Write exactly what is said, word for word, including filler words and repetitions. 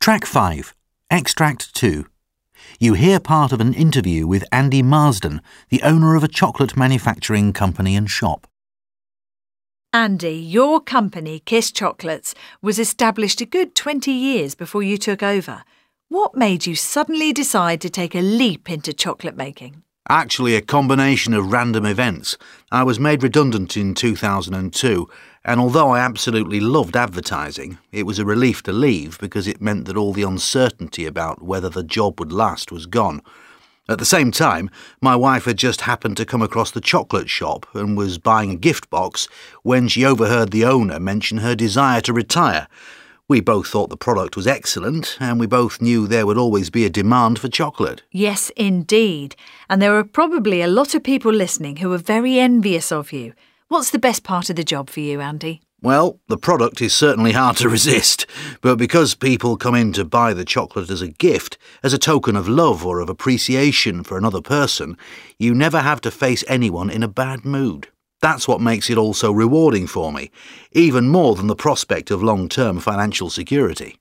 Track five, Extract two. You hear part of an interview with Andy Marsden, the owner of a chocolate manufacturing company and shop. Andy, your company, Kiss Chocolates, was established a good twenty years before you took over. What made you suddenly decide to take a leap into chocolate making? Actually, a combination of random events. I was made redundant in two thousand two, and although I absolutely loved advertising, it was a relief to leave because it meant that all the uncertainty about whether the job would last was gone. At the same time, my wife had just happened to come across the chocolate shop and was buying a gift box when she overheard the owner mention her desire to retire. We both thought the product was excellent, and we both knew there would always be a demand for chocolate. Yes, indeed. And there are probably a lot of people listening who are very envious of you. What's the best part of the job for you, Andy? Well, the product is certainly hard to resist, but because people come in to buy the chocolate as a gift, as a token of love or of appreciation for another person, you never have to face anyone in a bad mood. That's what makes it all so rewarding for me, even more than the prospect of long-term financial security.